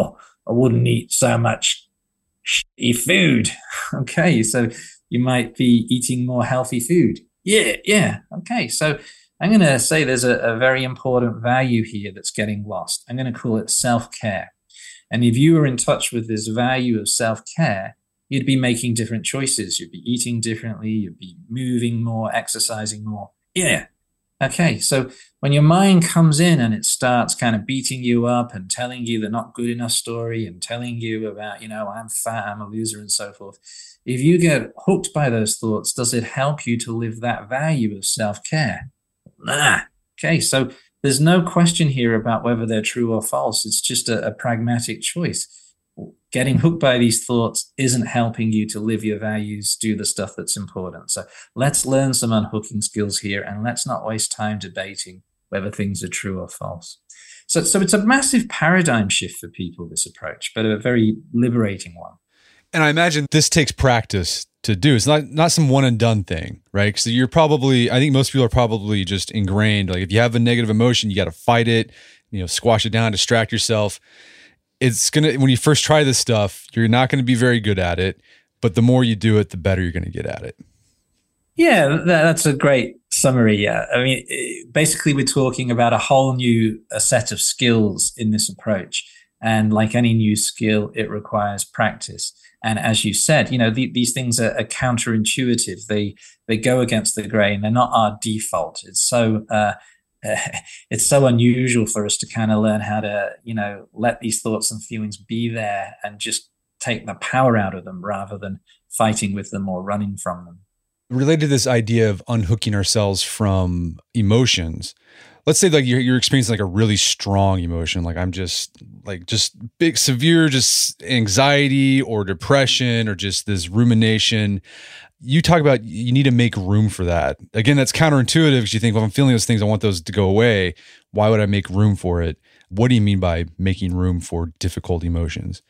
I wouldn't eat so much shitty food. Okay, so you might be eating more healthy food. Yeah, yeah. Okay, so I'm going to say there's a, a very important value here that's getting lost. I'm going to call it self-care. And if you were in touch with this value of self-care, you'd be making different choices. You'd be eating differently. You'd be moving more, exercising more. Yeah. Okay. So when your mind comes in and it starts kind of beating you up and telling you the not good enough story and telling you about, you know, I'm fat, I'm a loser and so forth. If you get hooked by those thoughts, does it help you to live that value of self-care? Nah. Okay. So there's no question here about whether they're true or false. It's just a, a pragmatic choice. Getting hooked by these thoughts isn't helping you to live your values, do the stuff that's important. So let's learn some unhooking skills here, and let's not waste time debating whether things are true or false. So, so it's a massive paradigm shift for people, this approach, but a very liberating one. And I imagine this takes practice to do. It's not not some one and done thing, right? So you're probably, I think most people are probably just ingrained. Like if you have a negative emotion, you got to fight it, you know, squash it down, distract yourself. It's going to, when you first try this stuff, you're not going to be very good at it, but the more you do it, the better you're going to get at it. Yeah, that, that's a great summary. Yeah. I mean, basically we're talking about a whole new a set of skills in this approach. And like any new skill, it requires practice. And as you said, you know, the, these things are, are counterintuitive. They they go against the grain. They're not our default. It's so uh, uh, it's so unusual for us to kind of learn how to, you know, let these thoughts and feelings be there and just take the power out of them rather than fighting with them or running from them. Related to this idea of unhooking ourselves from emotions, let's say like you're, you're experiencing like a really strong emotion, like I'm just like just big, severe, just anxiety or depression or just this rumination. You talk about you need to make room for that. Again, that's counterintuitive because you think, well, if I'm feeling those things, I want those to go away. Why would I make room for it? What do you mean by making room for difficult emotions?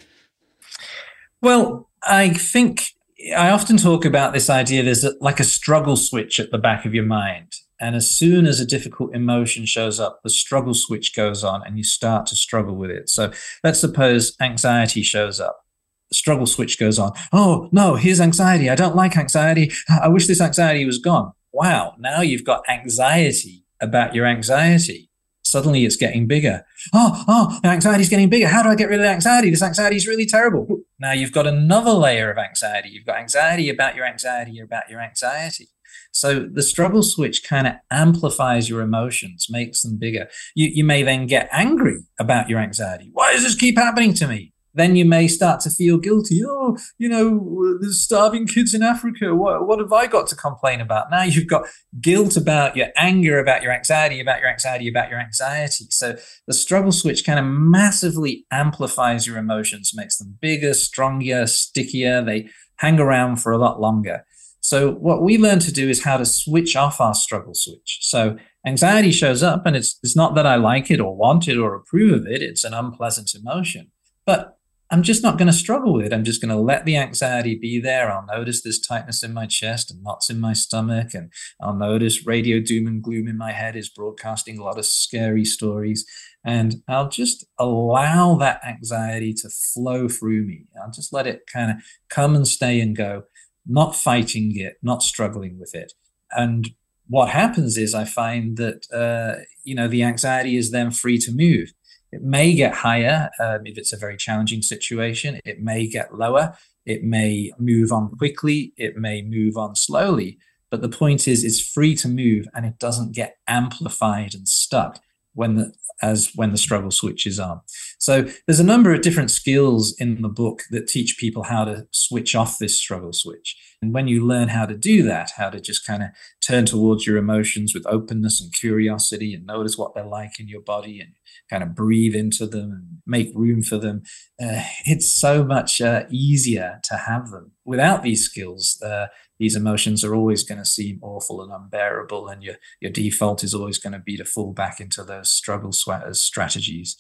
Well, I think I often talk about this idea there's a, like a struggle switch at the back of your mind. And as soon as a difficult emotion shows up, the struggle switch goes on and you start to struggle with it. So let's suppose anxiety shows up. The struggle switch goes on. Oh, no, here's anxiety. I don't like anxiety. I wish this anxiety was gone. Wow, now you've got anxiety about your anxiety. Suddenly it's getting bigger. Oh, oh, the anxiety's getting bigger. How do I get rid of the anxiety? This anxiety is really terrible. Now you've got another layer of anxiety. You've got anxiety about your anxiety about your anxiety. So the struggle switch kind of amplifies your emotions, makes them bigger. You, you may then get angry about your anxiety. Why does this keep happening to me? Then you may start to feel guilty. Oh, you know, there's starving kids in Africa. What, what have I got to complain about? Now you've got guilt about your anger, about your anxiety, about your anxiety, about your anxiety. So the struggle switch kind of massively amplifies your emotions, makes them bigger, stronger, stickier. They hang around for a lot longer. So what we learn to do is how to switch off our struggle switch. So anxiety shows up and it's, it's not that I like it or want it or approve of it. It's an unpleasant emotion. But I'm just not going to struggle with it. I'm just going to let the anxiety be there. I'll notice this tightness in my chest and knots in my stomach. And I'll notice radio doom and gloom in my head is broadcasting a lot of scary stories. And I'll just allow that anxiety to flow through me. I'll just let it kind of come and stay and go, not fighting it, not struggling with it. And what happens is I find that, uh, you know, the anxiety is then free to move. It may get higher um, if it's a very challenging situation. It may get lower. It may move on quickly. It may move on slowly. But the point is, it's free to move and it doesn't get amplified and stuck when the as when the struggle switch is on. So there's a number of different skills in the book that teach people how to switch off this struggle switch. And when you learn how to do that, how to just kind of turn towards your emotions with openness and curiosity and notice what they're like in your body and kind of breathe into them and make room for them, uh, it's so much uh, easier to have them. Without these skills, uh, these emotions are always going to seem awful and unbearable, and your, your default is always going to be to fall back into those struggle sweaters strategies.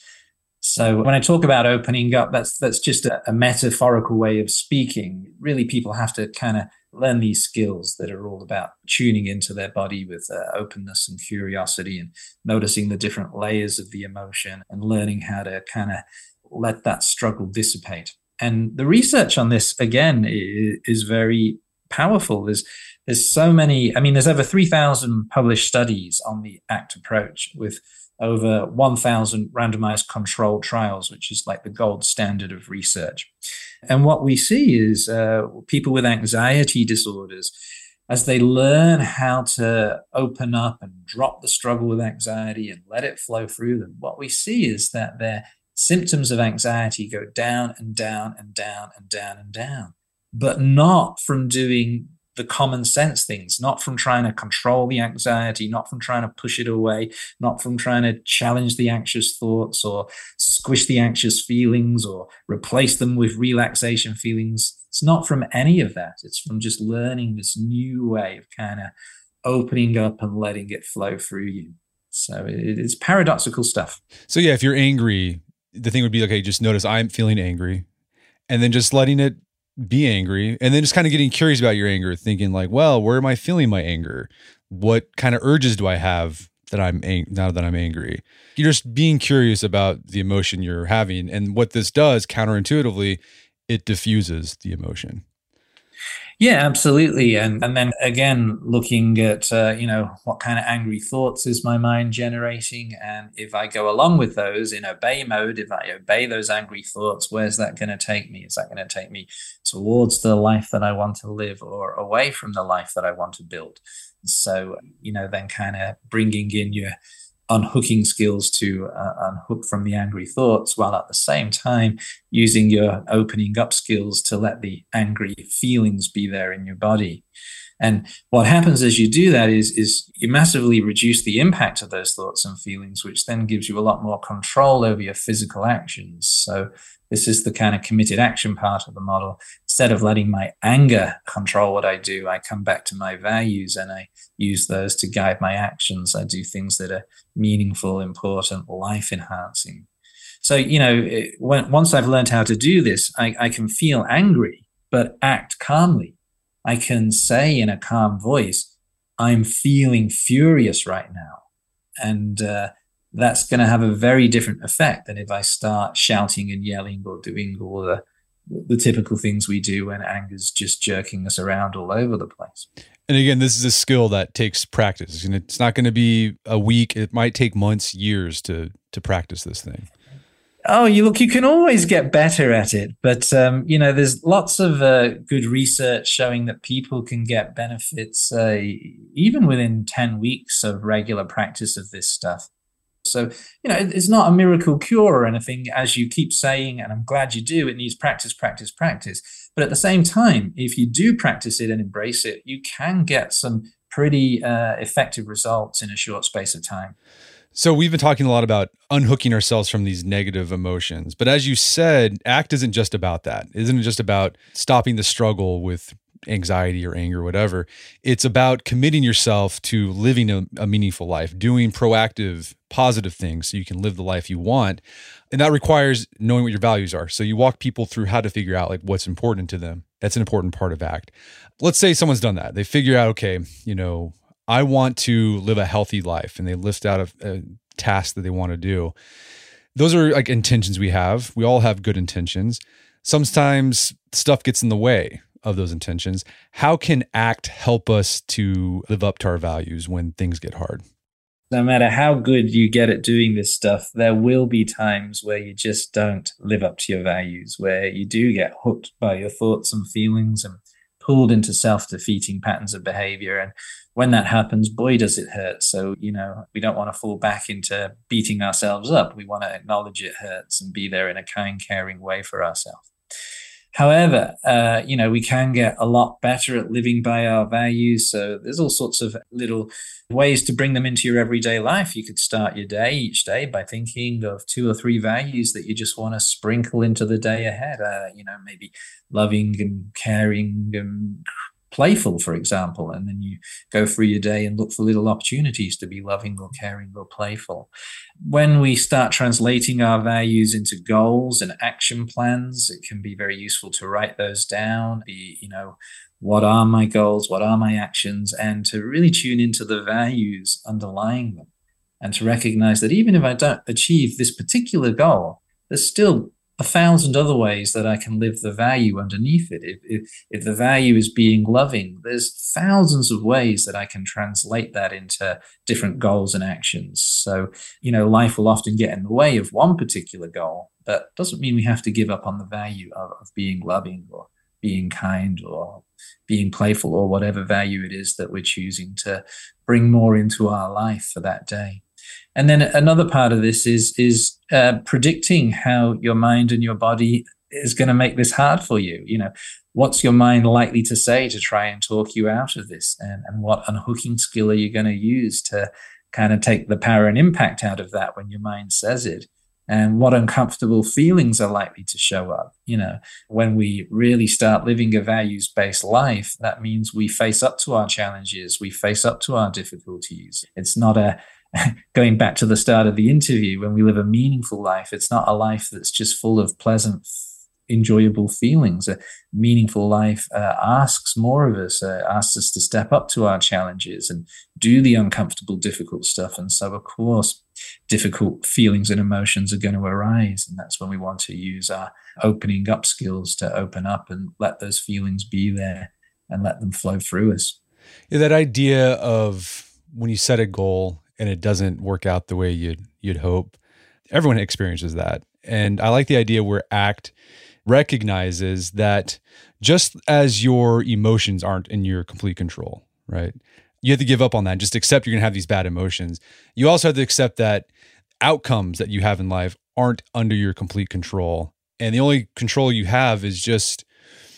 So when I talk about opening up, that's that's just a, a metaphorical way of speaking. Really, people have to kind of learn these skills that are all about tuning into their body with uh, openness and curiosity and noticing the different layers of the emotion and learning how to kind of let that struggle dissipate. And the research on this, again, is very powerful. There's there's so many, I mean, there's over three thousand published studies on the ACT approach with over one thousand randomized controlled trials, which is like the gold standard of research. And what we see is uh, people with anxiety disorders, as they learn how to open up and drop the struggle with anxiety and let it flow through them, what we see is that their symptoms of anxiety go down and down and down and down and down, but not from doing the common sense things, not from trying to control the anxiety, not from trying to push it away, not from trying to challenge the anxious thoughts or squish the anxious feelings or replace them with relaxation feelings. It's not from any of that. It's from just learning this new way of kind of opening up and letting it flow through you. So it, it's paradoxical stuff. So yeah, if you're angry, the thing would be, okay, just notice I'm feeling angry, and then just letting it be angry, and then just kind of getting curious about your anger, thinking like, well, where am I feeling my anger? What kind of urges do I have that I'm ang- now that I'm angry? You're just being curious about the emotion you're having. And what this does counterintuitively, it diffuses the emotion. Yeah, absolutely. And and then again, looking at, uh, you know, what kind of angry thoughts is my mind generating? And if I go along with those in obey mode, if I obey those angry thoughts, where's that going to take me? Is that going to take me towards the life that I want to live or away from the life that I want to build? So, you know, then kind of bringing in your unhooking skills to uh, unhook from the angry thoughts, while at the same time using your opening up skills to let the angry feelings be there in your body. And what happens as you do that is, is you massively reduce the impact of those thoughts and feelings, which then gives you a lot more control over your physical actions. So this is the kind of committed action part of the model. Instead of letting my anger control what I do, I come back to my values and I use those to guide my actions. I do things that are meaningful, important, life enhancing. So, you know, it, when, once I've learned how to do this, I, I can feel angry, but act calmly. I can say in a calm voice, I'm feeling furious right now. And uh, that's going to have a very different effect than if I start shouting and yelling or doing all the, the typical things we do when anger's just jerking us around all over the place. And again, this is a skill that takes practice. And it's not going to be a week. It might take months, years to to practice this thing. Oh, you look, you can always get better at it. But, um, you know, there's lots of uh, good research showing that people can get benefits uh, even within ten weeks of regular practice of this stuff. So, you know, it's not a miracle cure or anything, as you keep saying, and I'm glad you do. It needs practice, practice, practice. But at the same time, if you do practice it and embrace it, you can get some pretty uh, effective results in a short space of time. So we've been talking a lot about unhooking ourselves from these negative emotions. But as you said, ACT isn't just about that. It isn't just about stopping the struggle with anxiety or anger or whatever. It's about committing yourself to living a, a meaningful life, doing proactive, positive things so you can live the life you want. And that requires knowing what your values are. So you walk people through how to figure out like what's important to them. That's an important part of ACT. Let's say someone's done that. They figure out, okay, you know, I want to live a healthy life, and they list out a, a task that they want to do. Those are like intentions we have. We all have good intentions. Sometimes stuff gets in the way of those intentions. How can ACT help us to live up to our values when things get hard? No matter how good you get at doing this stuff, there will be times where you just don't live up to your values, where you do get hooked by your thoughts and feelings and pulled into self-defeating patterns of behavior. And when that happens, boy, does it hurt. So, you know, we don't want to fall back into beating ourselves up. We want to acknowledge it hurts and be there in a kind, caring way for ourselves. However, uh, you know, we can get a lot better at living by our values. So there's all sorts of little ways to bring them into your everyday life. You could start your day each day by thinking of two or three values that you just want to sprinkle into the day ahead. Uh, you know, maybe loving and caring and playful, for example, and then you go through your day and look for little opportunities to be loving or caring or playful. When we start translating our values into goals and action plans, it can be very useful to write those down. Be, you know, what are my goals? What are my actions? And to really tune into the values underlying them, and to recognize that even if I don't achieve this particular goal, there's still a thousand other ways that I can live the value underneath it. If, if, if the value is being loving, there's thousands of ways that I can translate that into different goals and actions. So, you know, life will often get in the way of one particular goal, but doesn't mean we have to give up on the value of, of being loving or being kind or being playful or whatever value it is that we're choosing to bring more into our life for that day. And then another part of this is is uh, predicting how your mind and your body is going to make this hard for you. You know, what's your mind likely to say to try and talk you out of this? And, and what unhooking skill are you going to use to kind of take the power and impact out of that when your mind says it? And what uncomfortable feelings are likely to show up? You know, when we really start living a values-based life, that means we face up to our challenges, we face up to our difficulties. It's not a going back to the start of the interview, when we live a meaningful life, it's not a life that's just full of pleasant, enjoyable feelings. A meaningful life uh, asks more of us, uh, asks us to step up to our challenges and do the uncomfortable, difficult stuff. And so, of course, difficult feelings and emotions are going to arise. And that's when we want to use our opening up skills to open up and let those feelings be there and let them flow through us. Yeah, that idea of when you set a goal and it doesn't work out the way you'd you'd hope, everyone experiences that. And I like the idea where ACT recognizes that just as your emotions aren't in your complete control, right? You have to give up on that and just accept you're going to have these bad emotions. You also have to accept that outcomes that you have in life aren't under your complete control. And the only control you have is just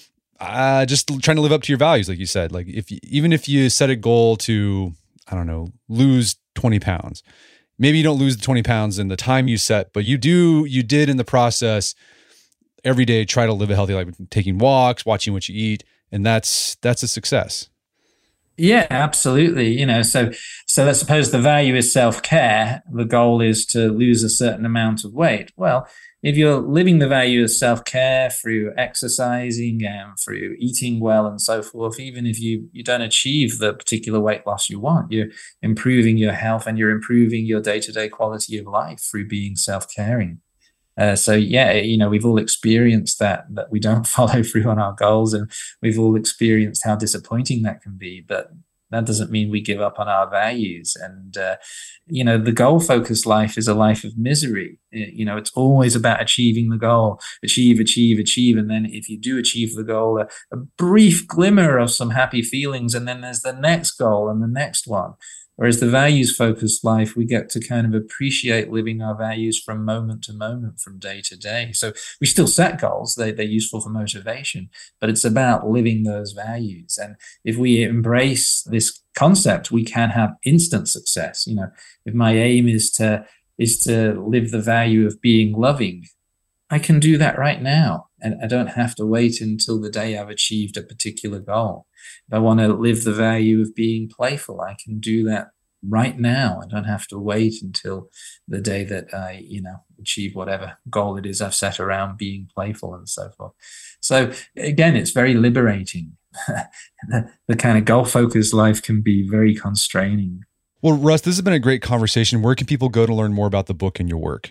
uh, just trying to live up to your values, like you said. Like if you, even if you set a goal to, I don't know, lose twenty pounds, maybe you don't lose the twenty pounds in the time you set, but you do, you did in the process every day try to live a healthy life, taking walks, watching what you eat, and that's that's a success. Yeah, absolutely. You know, so so let's suppose the value is self-care. The goal is to lose a certain amount of weight. Well, if you're living the value of self-care through exercising and through eating well and so forth, even if you, you don't achieve the particular weight loss you want, you're improving your health and you're improving your day-to-day quality of life through being self-caring. Uh, so yeah, you know, we've all experienced that, that we don't follow through on our goals, and we've all experienced how disappointing that can be, but that doesn't mean we give up on our values. And, uh, you know, the goal-focused life is a life of misery. You know, it's always about achieving the goal, achieve, achieve, achieve. And then if you do achieve the goal, a, a brief glimmer of some happy feelings, and then there's the next goal and the next one. Whereas the values-focused life, we get to kind of appreciate living our values from moment to moment, from day to day. So we still set goals. They, they're useful for motivation, but it's about living those values. And if we embrace this concept, we can have instant success. You know, if my aim is to is to live the value of being loving, I can do that right now. And I don't have to wait until the day I've achieved a particular goal. If I want to live the value of being playful, I can do that right now. I don't have to wait until the day that I, you know, achieve whatever goal it is I've set around being playful and so forth. So again, it's very liberating. the, the kind of goal-focused life can be very constraining. Well, Russ, this has been a great conversation. Where can people go to learn more about the book and your work?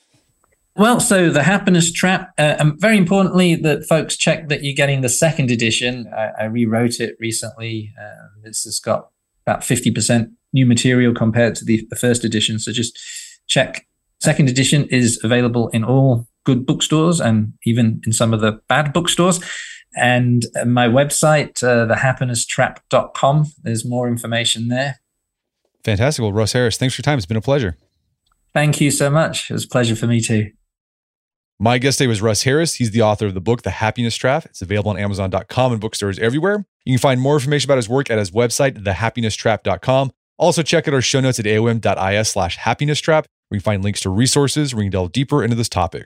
Well, so The Happiness Trap, uh, and very importantly, that folks check that you're getting the second edition. I, I rewrote it recently. Uh, this has got about fifty percent new material compared to the, the first edition. So just check. Second edition is available in all good bookstores and even in some of the bad bookstores. And my website, uh, the happiness trap dot com, there's more information there. Fantastic. Well, Russ Harris, thanks for your time. It's been a pleasure. Thank you so much. It was a pleasure for me too. My guest today was Russ Harris. He's the author of the book, The Happiness Trap. It's available on amazon dot com and bookstores everywhere. You can find more information about his work at his website, the happiness trap dot com. Also, check out our show notes at A O M dot I S slash happiness trap, where you can find links to resources where you can delve deeper into this topic.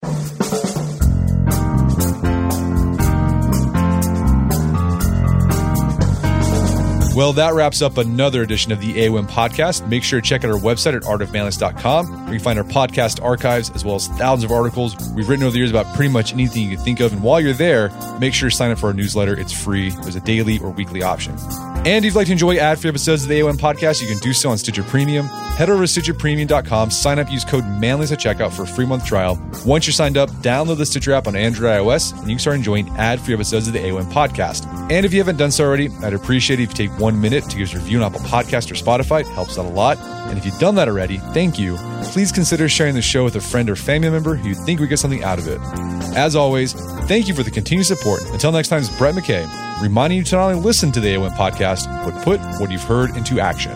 Well, that wraps up another edition of the A O M podcast. Make sure to check out our website at art of manliness dot com, where you can find our podcast archives as well as thousands of articles we've written over the years about pretty much anything you can think of. And while you're there, make sure to sign up for our newsletter. It's free. There's a daily or weekly option. And if you'd like to enjoy ad-free episodes of the A O M podcast, you can do so on Stitcher Premium. Head over to stitcher premium dot com, sign up, use code manliness at checkout for a free month trial. Once you're signed up, download the Stitcher app on Android or iOS, and you can start enjoying ad-free episodes of the A O M podcast. And if you haven't done so already, I'd appreciate it if you take one minute to give us a review on Apple Podcast or Spotify. It helps out a lot. And if you've done that already, thank you. Please consider sharing the show with a friend or family member who you think would get something out of it. As always, thank you for the continued support. Until next time, it's Brett McKay, reminding you to not only listen to the A O M podcast, but put what you've heard into action.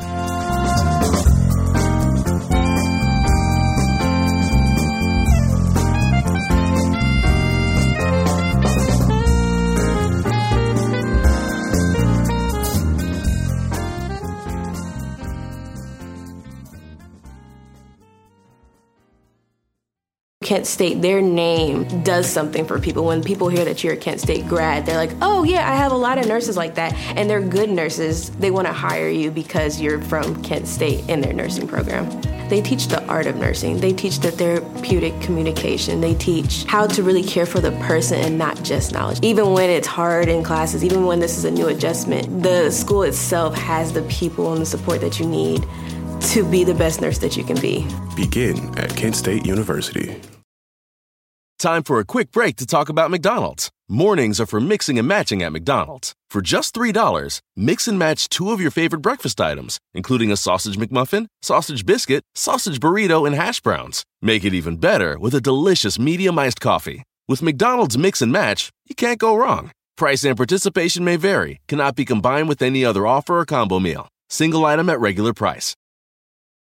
Kent State, their name does something for people. When people hear that you're a Kent State grad, they're like, oh yeah, I have a lot of nurses like that. And they're good nurses. They want to hire you because you're from Kent State in their nursing program. They teach the art of nursing. They teach the therapeutic communication. They teach how to really care for the person and not just knowledge. Even when it's hard in classes, even when this is a new adjustment, the school itself has the people and the support that you need to be the best nurse that you can be. Begin at Kent State University. Time for a quick break to talk about McDonald's. Mornings are for mixing and matching at McDonald's. For just three dollars, mix and match two of your favorite breakfast items, including a sausage McMuffin, sausage biscuit, sausage burrito, and hash browns. Make it even better with a delicious medium iced coffee. With McDonald's Mix and Match, you can't go wrong. Price and participation may vary, cannot be combined with any other offer or combo meal. Single item at regular price.